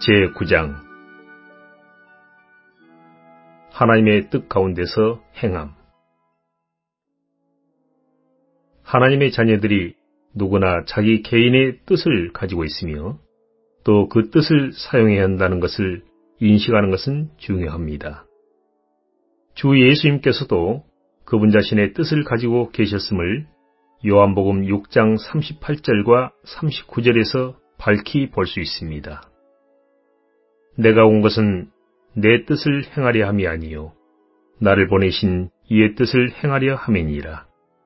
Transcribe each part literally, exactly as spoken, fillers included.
제구 장 하나님의 뜻 가운데서 행함. 하나님의 자녀들이 누구나 자기 개인의 뜻을 가지고 있으며 또 그 뜻을 사용해야 한다는 것을 인식하는 것은 중요합니다. 주 예수님께서도 그분 자신의 뜻을 가지고 계셨음을 요한복음 육 장 삼십팔 절과 삼십구 절에서 밝히 볼 수 있습니다. 내가 온 것은 내 뜻을 행하려 함이 아니요 나를 보내신 이의 뜻을 행하려 함이니라.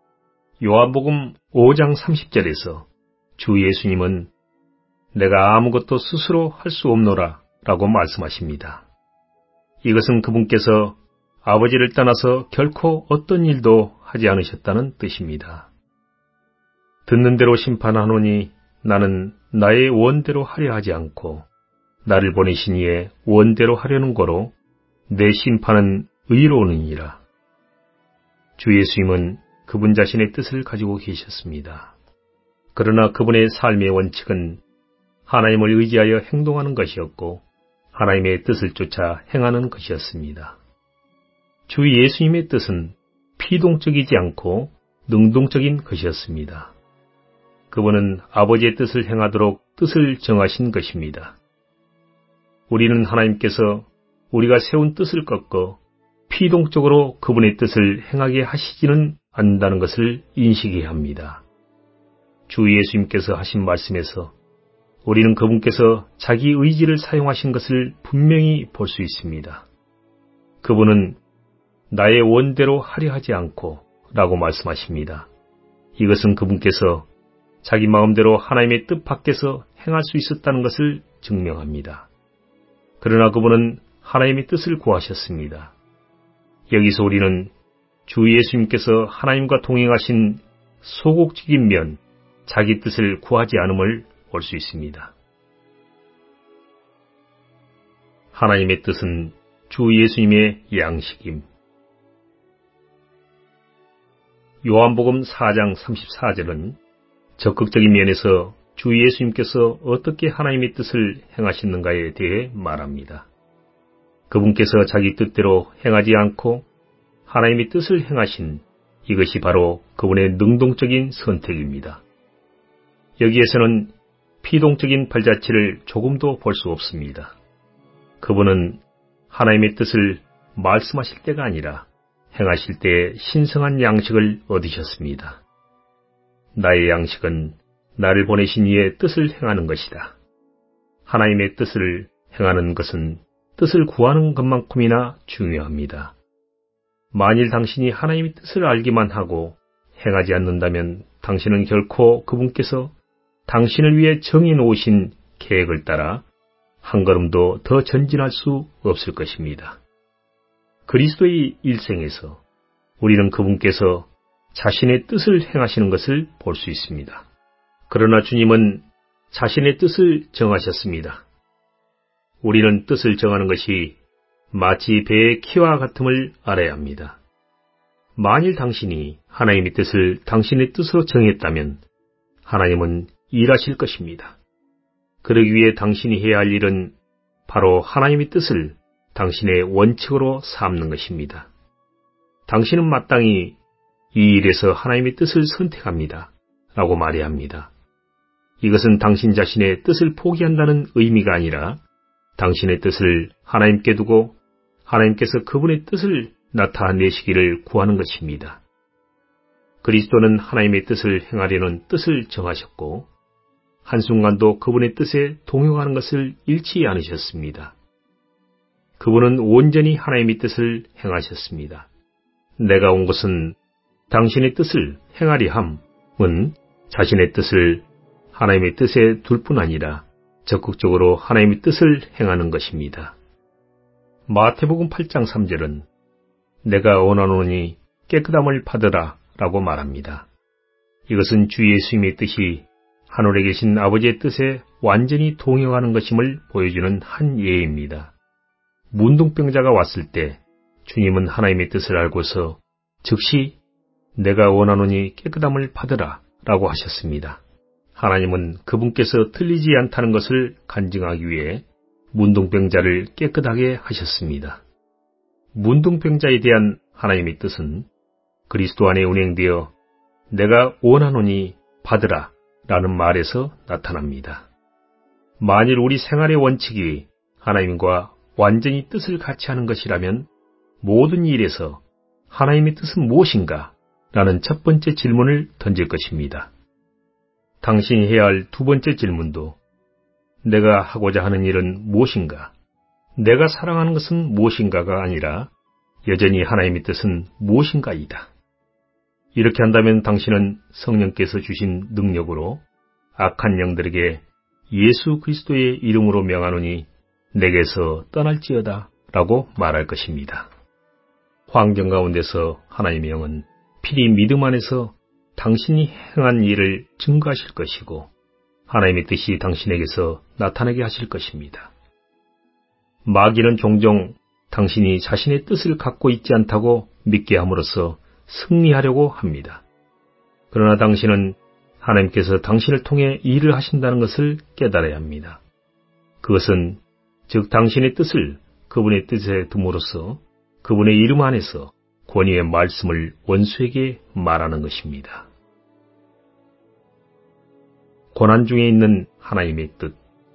요한복음 오 장 삼십 절에서 주 예수님은 내가 아무것도 스스로 할 수 없노라 라고 말씀하십니다. 이것은 그분께서 아버지를 떠나서 결코 어떤 일도 하지 않으셨다는 뜻입니다. 듣는 대로 심판하노니 나는 나의 원대로 하려 하지 않고 나를 보내신 이의 원대로 하려는 거로 내 심판은 의로우니라. 주 예수님은 그분 자신의 뜻을 가지고 계셨습니다. 그러나 그분의 삶의 원칙은 하나님을 의지하여 행동하는 것이었고 하나님의 뜻을 쫓아 행하는 것이었습니다. 주 예수님의 뜻은 피동적이지 않고 능동적인 것이었습니다. 그분은 아버지의 뜻을 행하도록 뜻을 정하신 것입니다. 우리는 하나님께서 우리가 세운 뜻을 꺾어 피동적으로 그분의 뜻을 행하게 하시지는 않는다는 것을 인식해야 합니다. 주 예수님께서 하신 말씀에서 우리는 그분께서 자기 의지를 사용하신 것을 분명히 볼 수 있습니다. 그분은 나의 원대로 하려 하지 않고 라고 말씀하십니다. 이것은 그분께서 자기 마음대로 하나님의 뜻 밖에서 행할 수 있었다는 것을 증명합니다. 그러나 그분은 하나님의 뜻을 구하셨습니다. 여기서 우리는 주 예수님께서 하나님과 동행하신 소극적인 면, 자기 뜻을 구하지 않음을 볼 수 있습니다. 하나님의 뜻은 주 예수님의 양식임. 요한복음 사 장 삼십사 절은 적극적인 면에서 주 예수님께서 어떻게 하나님의 뜻을 행하시는가에 대해 말합니다. 그분께서 자기 뜻대로 행하지 않고 하나님의 뜻을 행하신 이것이 바로 그분의 능동적인 선택입니다. 여기에서는 피동적인 발자취를 조금도 볼 수 없습니다. 그분은 하나님의 뜻을 말씀하실 때가 아니라 행하실 때에 신성한 양식을 얻으셨습니다. 나의 양식은 나를 보내신 이의 뜻을 행하는 것이다. 하나님의 뜻을 행하는 것은 뜻을 구하는 것만큼이나 중요합니다. 만일 당신이 하나님의 뜻을 알기만 하고 행하지 않는다면 당신은 결코 그분께서 당신을 위해 정해놓으신 계획을 따라 한 걸음도 더 전진할 수 없을 것입니다. 그리스도의 일생에서 우리는 그분께서 자신의 뜻을 행하시는 것을 볼 수 있습니다. 그러나 주님은 자신의 뜻을 정하셨습니다. 우리는 뜻을 정하는 것이 마치 배의 키와 같음을 알아야 합니다. 만일 당신이 하나님의 뜻을 당신의 뜻으로 정했다면 하나님은 일하실 것입니다. 그러기 위해 당신이 해야 할 일은 바로 하나님의 뜻을 당신의 원칙으로 삼는 것입니다. 당신은 마땅히 이 일에서 하나님의 뜻을 선택합니다. 라고 말해야 합니다. 이것은 당신 자신의 뜻을 포기한다는 의미가 아니라 당신의 뜻을 하나님께 두고 하나님께서 그분의 뜻을 나타내시기를 구하는 것입니다. 그리스도는 하나님의 뜻을 행하려는 뜻을 정하셨고 한순간도 그분의 뜻에 동요하는 것을 잃지 않으셨습니다. 그분은 온전히 하나님의 뜻을 행하셨습니다. 내가 온 것은 당신의 뜻을 행하리 함은 자신의 뜻을 하나님의 뜻에 둘 뿐 아니라 적극적으로 하나님의 뜻을 행하는 것입니다. 마태복음 팔 장 삼 절은 내가 원하노니 깨끗함을 받으라 라고 말합니다. 이것은 주 예수님의 뜻이 하늘에 계신 아버지의 뜻에 완전히 동요하는 것임을 보여주는 한 예입니다. 문둥병자가 왔을 때 주님은 하나님의 뜻을 알고서 즉시 내가 원하노니 깨끗함을 받으라 라고 하셨습니다. 하나님은 그분께서 틀리지 않다는 것을 간증하기 위해 문둥병자를 깨끗하게 하셨습니다. 문둥병자에 대한 하나님의 뜻은 그리스도 안에 운행되어 내가 원하노니 받으라 라는 말에서 나타납니다. 만일 우리 생활의 원칙이 하나님과 완전히 뜻을 같이 하는 것이라면 모든 일에서 하나님의 뜻은 무엇인가? 라는 첫 번째 질문을 던질 것입니다. 당신이 해야 할 두 번째 질문도 내가 하고자 하는 일은 무엇인가? 내가 사랑하는 것은 무엇인가가 아니라 여전히 하나님의 뜻은 무엇인가이다. 이렇게 한다면 당신은 성령께서 주신 능력으로 악한 영들에게 예수 그리스도의 이름으로 명하노니 내게서 떠날지어다 라고 말할 것입니다. 환경 가운데서 하나님의 영은 필히 믿음 안에서 당신이 행한 일을 증거하실 것이고 하나님의 뜻이 당신에게서 나타나게 하실 것입니다. 마귀는 종종 당신이 자신의 뜻을 갖고 있지 않다고 믿게 함으로써 승리하려고 합니다. 그러나 당신은 하나님께서 당신을 통해 일을 하신다는 것을 깨달아야 합니다. 그것은 즉 당신의 뜻을 그분의 뜻에 둠으로써 그분의 이름 안에서 권위의 말씀을 원수에게 말하는 것입니다. 고난 중에 있는 하나님의 뜻.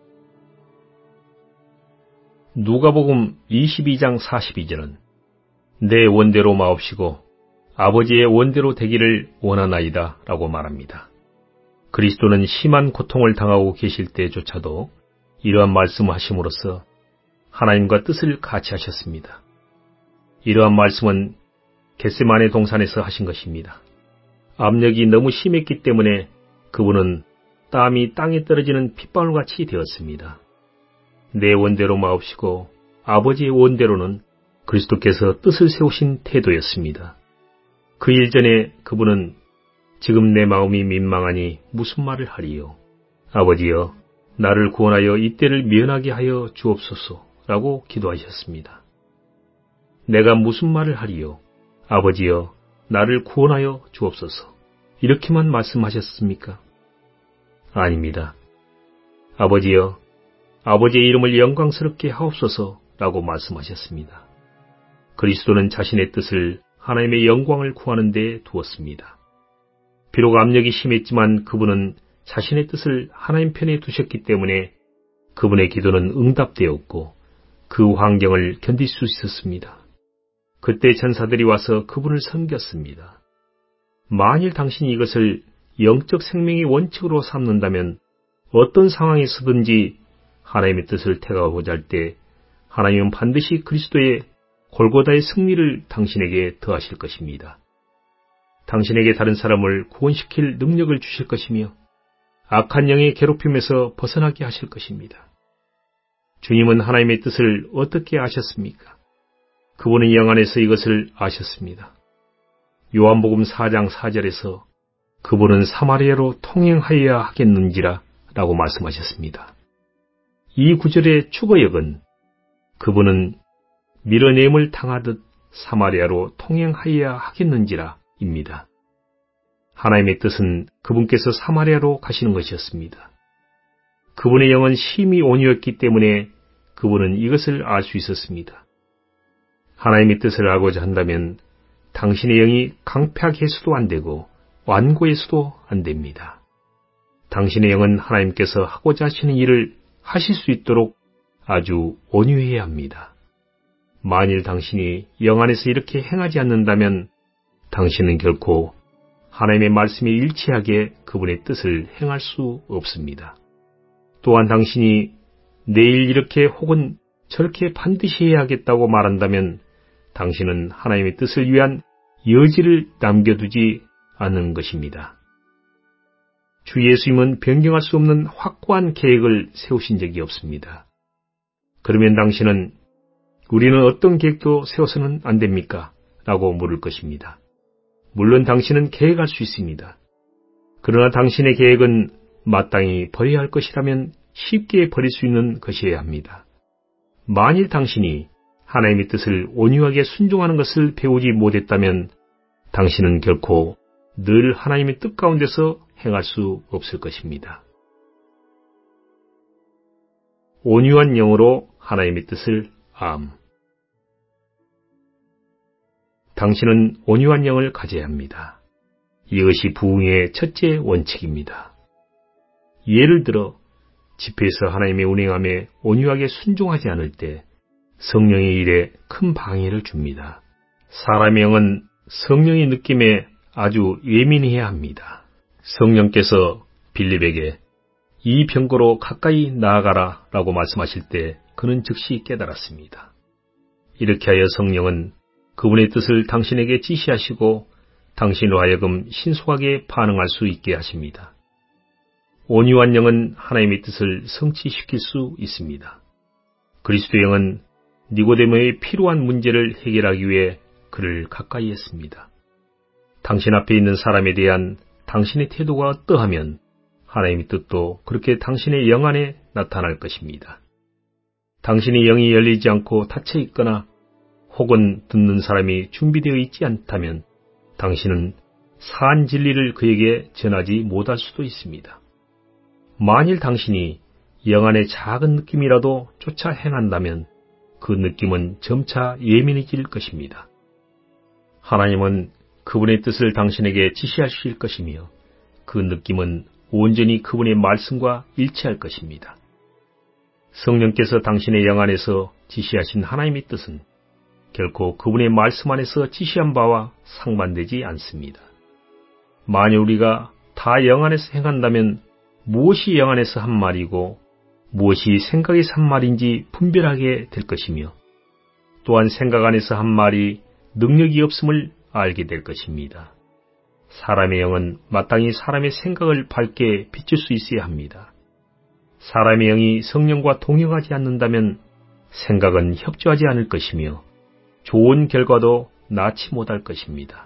누가복음 이십이 장 사십이 절은 내 원대로 마옵시고 아버지의 원대로 되기를 원하나이다 라고 말합니다. 그리스도는 심한 고통을 당하고 계실 때조차도 이러한 말씀을 하심으로써 하나님과 뜻을 같이 하셨습니다. 이러한 말씀은 겟세마네 동산에서 하신 것입니다. 압력이 너무 심했기 때문에 그분은 땀이 땅에 떨어지는 핏방울같이 되었습니다. 내 원대로 마옵시고 아버지의 원대로는 그리스도께서 뜻을 세우신 태도였습니다. 그 일 전에 그분은 지금 내 마음이 민망하니 무슨 말을 하리요. 아버지여 나를 구원하여 이때를 면하게 하여 주옵소서 라고 기도하셨습니다. 내가 무슨 말을 하리요. 아버지여 나를 구원하여 주옵소서. 이렇게만 말씀하셨습니까? 아닙니다. 아버지여 아버지의 이름을 영광스럽게 하옵소서 라고 말씀하셨습니다. 그리스도는 자신의 뜻을 하나님의 영광을 구하는 데 두었습니다. 비록 압력이 심했지만 그분은 자신의 뜻을 하나님 편에 두셨기 때문에 그분의 기도는 응답되었고 그 환경을 견딜 수 있었습니다. 그때 천사들이 와서 그분을 섬겼습니다. 만일 당신이 이것을 영적 생명의 원칙으로 삼는다면 어떤 상황에서든지 하나님의 뜻을 택하고자 할 때 하나님은 반드시 그리스도의 골고다의 승리를 당신에게 더하실 것입니다. 당신에게 다른 사람을 구원시킬 능력을 주실 것이며 악한 영의 괴롭힘에서 벗어나게 하실 것입니다. 주님은 하나님의 뜻을 어떻게 아셨습니까? 그분은 영 안에서 이것을 아셨습니다. 요한복음 사 장 사 절에서 그분은 사마리아로 통행하여야 하겠는지라 라고 말씀하셨습니다. 이 구절의 추거역은 그분은 밀어냄을 당하듯 사마리아로 통행하여야 하겠는지라 입니다. 하나님의 뜻은 그분께서 사마리아로 가시는 것이었습니다. 그분의 영은 심히 온유했기 때문에 그분은 이것을 알 수 있었습니다. 하나님의 뜻을 알고자 한다면 당신의 영이 강팍해서도 안 되고 완고해서도 안 됩니다. 당신의 영은 하나님께서 하고자 하시는 일을 하실 수 있도록 아주 온유해야 합니다. 만일 당신이 영 안에서 이렇게 행하지 않는다면 당신은 결코 하나님의 말씀에 일치하게 그분의 뜻을 행할 수 없습니다. 또한 당신이 내일 이렇게 혹은 저렇게 반드시 해야 하겠다고 말한다면 당신은 하나님의 뜻을 위한 여지를 남겨두지 않는 것입니다. 주 예수님은 변경할 수 없는 확고한 계획을 세우신 적이 없습니다. 그러면 당신은 우리는 어떤 계획도 세워서는 안 됩니까? 라고 물을 것입니다. 물론 당신은 계획할 수 있습니다. 그러나 당신의 계획은 마땅히 버려야 할 것이라면 쉽게 버릴 수 있는 것이어야 합니다. 만일 당신이 하나님의 뜻을 온유하게 순종하는 것을 배우지 못했다면 당신은 결코 늘 하나님의 뜻 가운데서 행할 수 없을 것입니다. 온유한 영으로 하나님의 뜻을 암. 당신은 온유한 영을 가져야 합니다. 이것이 부흥의 첫째 원칙입니다. 예를 들어 집회에서 하나님의 운행함에 온유하게 순종하지 않을 때 성령의 일에 큰 방해를 줍니다. 사람의 영은 성령의 느낌에 아주 예민해야 합니다. 성령께서 빌립에게 이 병거로 가까이 나아가라 라고 말씀하실 때 그는 즉시 깨달았습니다. 이렇게 하여 성령은 그분의 뜻을 당신에게 지시하시고 당신으로 하여금 신속하게 반응할 수 있게 하십니다. 온유한 영은 하나님의 뜻을 성취시킬 수 있습니다. 그리스도의 영은 니고데모의 필요한 문제를 해결하기 위해 그를 가까이 했습니다. 당신 앞에 있는 사람에 대한 당신의 태도가 어떠하면 하나님의 뜻도 그렇게 당신의 영 안에 나타날 것입니다. 당신의 영이 열리지 않고 닫혀 있거나 혹은 듣는 사람이 준비되어 있지 않다면 당신은 산 진리를 그에게 전하지 못할 수도 있습니다. 만일 당신이 영 안의 작은 느낌이라도 쫓아 행한다면 그 느낌은 점차 예민해질 것입니다. 하나님은 그분의 뜻을 당신에게 지시하실 것이며 그 느낌은 온전히 그분의 말씀과 일치할 것입니다. 성령께서 당신의 영 안에서 지시하신 하나님의 뜻은 결코 그분의 말씀 안에서 지시한 바와 상반되지 않습니다. 만일 우리가 다 영 안에서 행한다면 무엇이 영 안에서 한 말이고 무엇이 생각에서 한 말인지 분별하게 될 것이며 또한 생각 안에서 한 말이 능력이 없음을 알게 될 것입니다. 사람의 영은 마땅히 사람의 생각을 밝게 비출 수 있어야 합니다. 사람의 영이 성령과 동역하지 않는다면 생각은 협조하지 않을 것이며 좋은 결과도 낳지 못할 것입니다.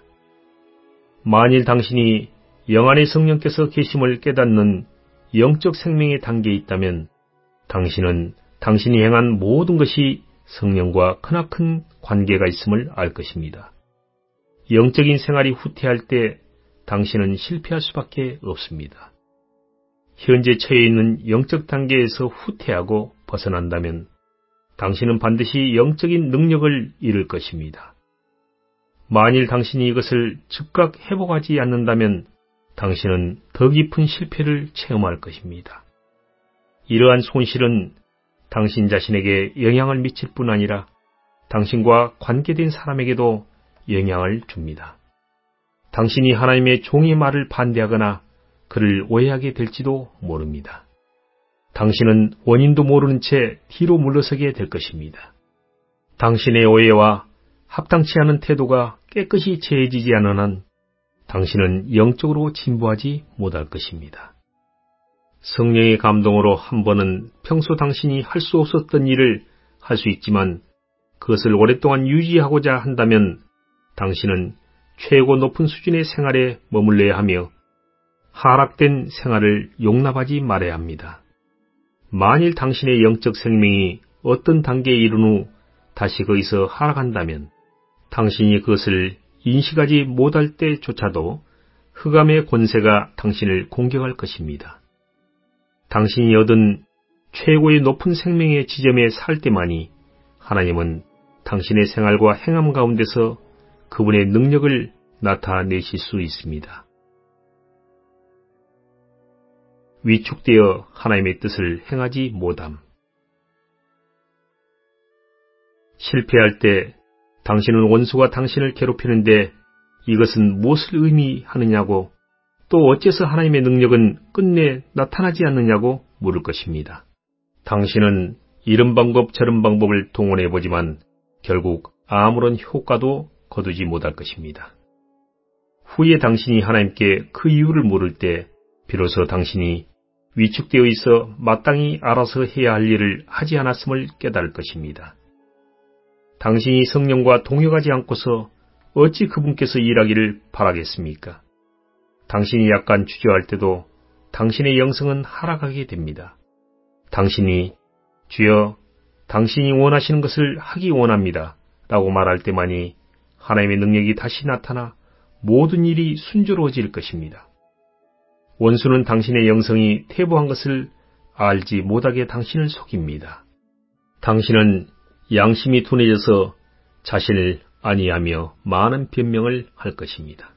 만일 당신이 영 안의 성령께서 계심을 깨닫는 영적 생명의 단계에 있다면 당신은 당신이 행한 모든 것이 성령과 크나큰 관계가 있음을 알 것입니다. 영적인 생활이 후퇴할 때 당신은 실패할 수밖에 없습니다. 현재 처해 있는 영적 단계에서 후퇴하고 벗어난다면 당신은 반드시 영적인 능력을 잃을 것입니다. 만일 당신이 이것을 즉각 회복하지 않는다면 당신은 더 깊은 실패를 체험할 것입니다. 이러한 손실은 당신 자신에게 영향을 미칠 뿐 아니라 당신과 관계된 사람에게도 영향을 줍니다. 당신이 하나님의 종의 말을 반대하거나 그를 오해하게 될지도 모릅니다. 당신은 원인도 모르는 채 뒤로 물러서게 될 것입니다. 당신의 오해와 합당치 않은 태도가 깨끗이 제해지지 않은 한 당신은 영적으로 진보하지 못할 것입니다. 성령의 감동으로 한 번은 평소 당신이 할 수 없었던 일을 할 수 있지만 그것을 오랫동안 유지하고자 한다면 당신은 최고 높은 수준의 생활에 머물러야 하며 하락된 생활을 용납하지 말아야 합니다. 만일 당신의 영적 생명이 어떤 단계에 이른 후 다시 거기서 하락한다면 당신이 그것을 인식하지 못할 때조차도 흑암의 권세가 당신을 공격할 것입니다. 당신이 얻은 최고의 높은 생명의 지점에 살 때만이 하나님은 당신의 생활과 행함 가운데서 그분의 능력을 나타내실 수 있습니다. 위축되어 하나님의 뜻을 행하지 못함. 실패할 때 당신은 원수가 당신을 괴롭히는데 이것은 무엇을 의미하느냐고 또 어째서 하나님의 능력은 끝내 나타나지 않느냐고 물을 것입니다. 당신은 이런 방법 저런 방법을 동원해보지만 결국 아무런 효과도 거두지 못할 것입니다. 후에 당신이 하나님께 그 이유를 물을 때 비로소 당신이 위축되어 있어 마땅히 알아서 해야 할 일을 하지 않았음을 깨달을 것입니다. 당신이 성령과 동역하지 않고서 어찌 그분께서 일하기를 바라겠습니까? 당신이 약간 주저할 때도 당신의 영성은 하락하게 됩니다. 당신이 주여 당신이 원하시는 것을 하기 원합니다 라고 말할 때만이 하나님의 능력이 다시 나타나 모든 일이 순조로워질 것입니다. 원수는 당신의 영성이 퇴보한 것을 알지 못하게 당신을 속입니다. 당신은 양심이 둔해져서 자신을 아니하며 많은 변명을 할 것입니다.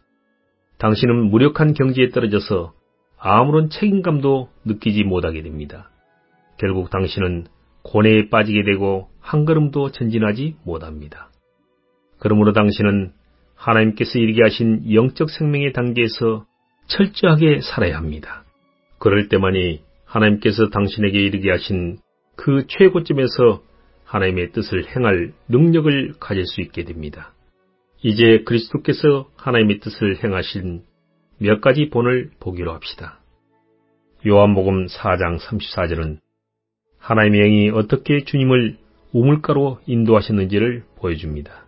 당신은 무력한 경지에 떨어져서 아무런 책임감도 느끼지 못하게 됩니다. 결국 당신은 고뇌에 빠지게 되고 한 걸음도 전진하지 못합니다. 그러므로 당신은 하나님께서 이르게 하신 영적 생명의 단계에서 철저하게 살아야 합니다. 그럴 때만이 하나님께서 당신에게 이르게 하신 그 최고점에서 하나님의 뜻을 행할 능력을 가질 수 있게 됩니다. 이제 그리스도께서 하나님의 뜻을 행하신 몇 가지 본을 보기로 합시다. 요한복음 사 장 삼십사 절은 하나님의 영이 어떻게 주님을 우물가로 인도하셨는지를 보여줍니다.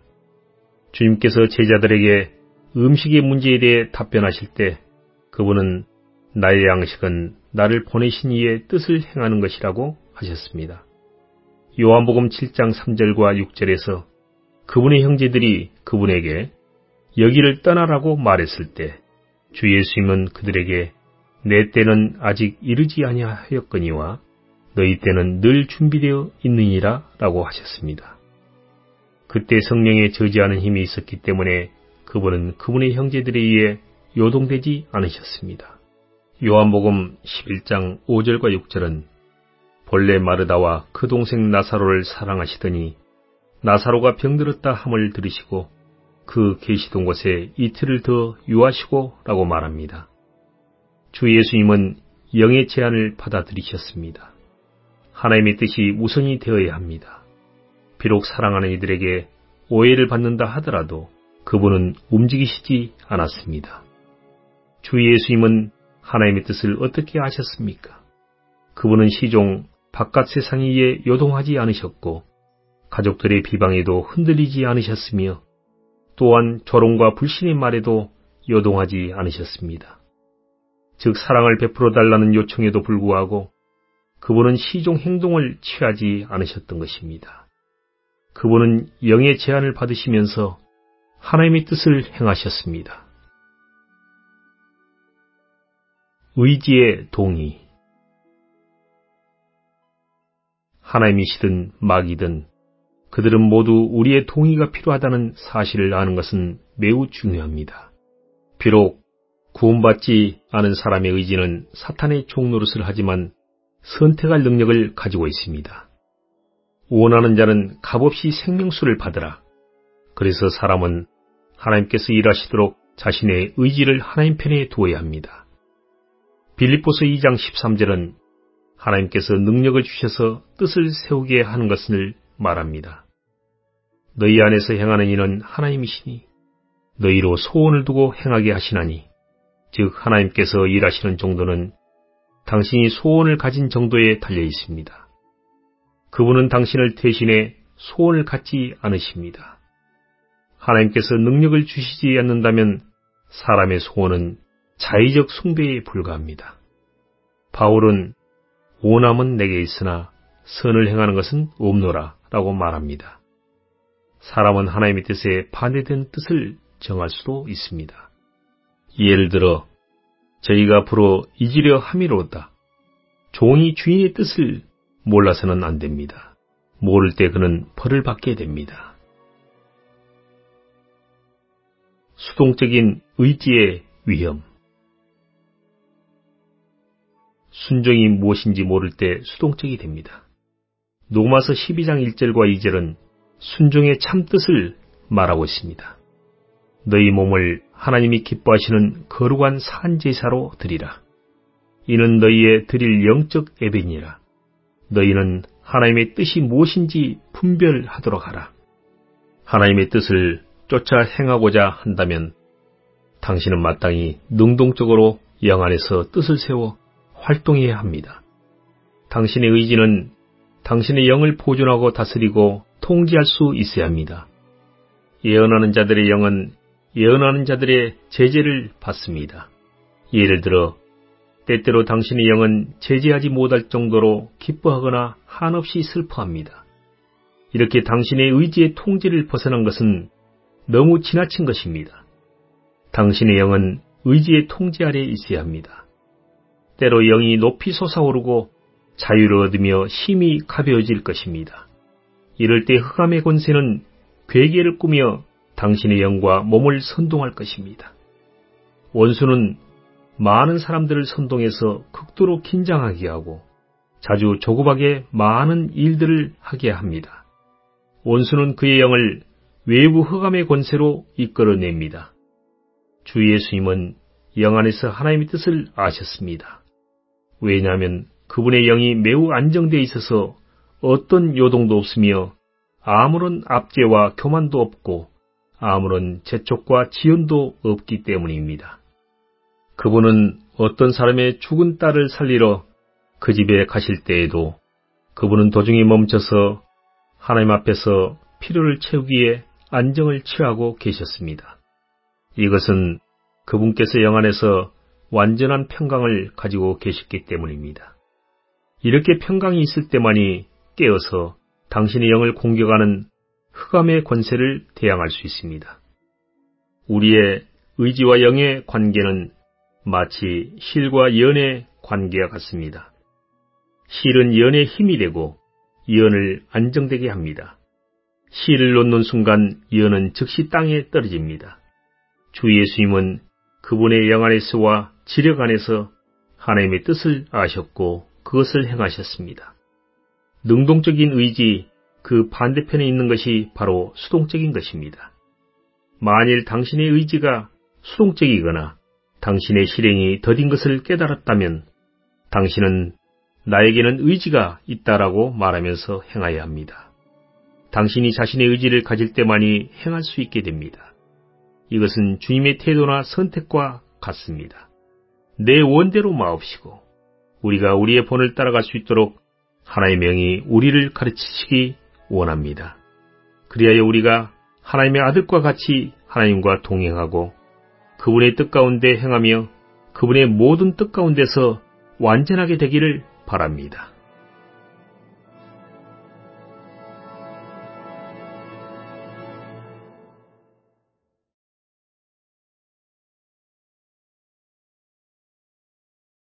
주님께서 제자들에게 음식의 문제에 대해 답변하실 때 그분은 나의 양식은 나를 보내신 이의 뜻을 행하는 것이라고 하셨습니다. 요한복음 칠 장 삼 절과 육 절에서 그분의 형제들이 그분에게 여기를 떠나라고 말했을 때 주 예수님은 그들에게 내 때는 아직 이르지 아니하였거니와 너희 때는 늘 준비되어 있느니라 라고 하셨습니다. 그때 성령에 저지하는 힘이 있었기 때문에 그분은 그분의 형제들에 의해 요동되지 않으셨습니다. 요한복음 십일 장 오 절과 육 절은 본래 마르다와 그 동생 나사로를 사랑하시더니 나사로가 병들었다 함을 들으시고 그 계시던 곳에 이틀을 더 유하시고 라고 말합니다. 주 예수님은 영의 제안을 받아들이셨습니다. 하나님의 뜻이 우선이 되어야 합니다. 비록 사랑하는 이들에게 오해를 받는다 하더라도 그분은 움직이시지 않았습니다. 주 예수님은 하나님의 뜻을 어떻게 아셨습니까? 그분은 시종 바깥 세상에 의해 요동하지 않으셨고 가족들의 비방에도 흔들리지 않으셨으며 또한 조롱과 불신의 말에도 요동하지 않으셨습니다. 즉 사랑을 베풀어 달라는 요청에도 불구하고 그분은 시종 행동을 취하지 않으셨던 것입니다. 그분은 영의 제안을 받으시면서 하나님의 뜻을 행하셨습니다. 의지의 동의. 하나님이시든 마귀든 그들은 모두 우리의 동의가 필요하다는 사실을 아는 것은 매우 중요합니다. 비록 구원받지 않은 사람의 의지는 사탄의 종노릇을 하지만 선택할 능력을 가지고 있습니다. 원하는 자는 값없이 생명수를 받으라. 그래서 사람은 하나님께서 일하시도록 자신의 의지를 하나님 편에 두어야 합니다. 빌립보서 이 장 십삼 절은 하나님께서 능력을 주셔서 뜻을 세우게 하는 것을 말합니다. 너희 안에서 행하는 이는 하나님이시니 너희로 소원을 두고 행하게 하시나니 즉 하나님께서 일하시는 정도는 당신이 소원을 가진 정도에 달려 있습니다. 그분은 당신을 대신해 소원을 갖지 않으십니다. 하나님께서 능력을 주시지 않는다면 사람의 소원은 자의적 숭배에 불과합니다. 바울은 원함은 내게 있으나 선을 행하는 것은 없노라 라고 말합니다. 사람은 하나님의 뜻에 반대된 뜻을 정할 수도 있습니다. 예를 들어 저희가 불어 잊으려 함이로다. 종이 주인의 뜻을 몰라서는 안 됩니다. 모를 때 그는 벌을 받게 됩니다. 수동적인 의지의 위험. 순종이 무엇인지 모를 때 수동적이 됩니다. 로마서 십이 장 일 절과 이 절은 순종의 참뜻을 말하고 있습니다. 너희 몸을 하나님이 기뻐하시는 거룩한 산제사로 드리라. 이는 너희의 드릴 영적 예배니라. 너희는 하나님의 뜻이 무엇인지 분별하도록 하라. 하나님의 뜻을 쫓아 행하고자 한다면 당신은 마땅히 능동적으로 영 안에서 뜻을 세워 활동해야 합니다. 당신의 의지는 당신의 영을 보존하고 다스리고 통제할 수 있어야 합니다. 예언하는 자들의 영은 예언하는 자들의 제재를 받습니다. 예를 들어 때때로 당신의 영은 제재하지 못할 정도로 기뻐하거나 한없이 슬퍼합니다. 이렇게 당신의 의지의 통제를 벗어난 것은 너무 지나친 것입니다. 당신의 영은 의지의 통제 아래에 있어야 합니다. 때로 영이 높이 솟아오르고 자유를 얻으며 힘이 가벼워질 것입니다. 이럴 때 흑암의 권세는 괴계를 꾸며 당신의 영과 몸을 선동할 것입니다. 원수는 많은 사람들을 선동해서 극도로 긴장하게 하고 자주 조급하게 많은 일들을 하게 합니다. 원수는 그의 영을 외부 흑암의 권세로 이끌어냅니다. 주 예수님은 영 안에서 하나님의 뜻을 아셨습니다. 왜냐하면 그분의 영이 매우 안정되어 있어서 어떤 요동도 없으며 아무런 압제와 교만도 없고 아무런 재촉과 지연도 없기 때문입니다. 그분은 어떤 사람의 죽은 딸을 살리러 그 집에 가실 때에도 그분은 도중에 멈춰서 하나님 앞에서 필요를 채우기에 안정을 취하고 계셨습니다. 이것은 그분께서 영 안에서 완전한 평강을 가지고 계셨기 때문입니다. 이렇게 평강이 있을 때만이 깨어서 당신의 영을 공격하는 흑암의 권세를 대항할 수 있습니다. 우리의 의지와 영의 관계는 마치 실과 연의 관계와 같습니다. 실은 연의 힘이 되고 연을 안정되게 합니다. 실을 놓는 순간 연은 즉시 땅에 떨어집니다. 주 예수님은 그분의 영 안에서와 지력 안에서 하나님의 뜻을 아셨고 그것을 행하셨습니다. 능동적인 의지, 그 반대편에 있는 것이 바로 수동적인 것입니다. 만일 당신의 의지가 수동적이거나 당신의 실행이 더딘 것을 깨달았다면 당신은 나에게는 의지가 있다라고 말하면서 행해야 합니다. 당신이 자신의 의지를 가질 때만이 행할 수 있게 됩니다. 이것은 주님의 태도나 선택과 같습니다. 내 원대로 마옵시고 우리가 우리의 본을 따라갈 수 있도록 하나님의 영이 우리를 가르치시기 원합니다. 그리하여 우리가 하나님의 아들과 같이 하나님과 동행하고 그분의 뜻 가운데 행하며 그분의 모든 뜻 가운데서 완전하게 되기를 바랍니다.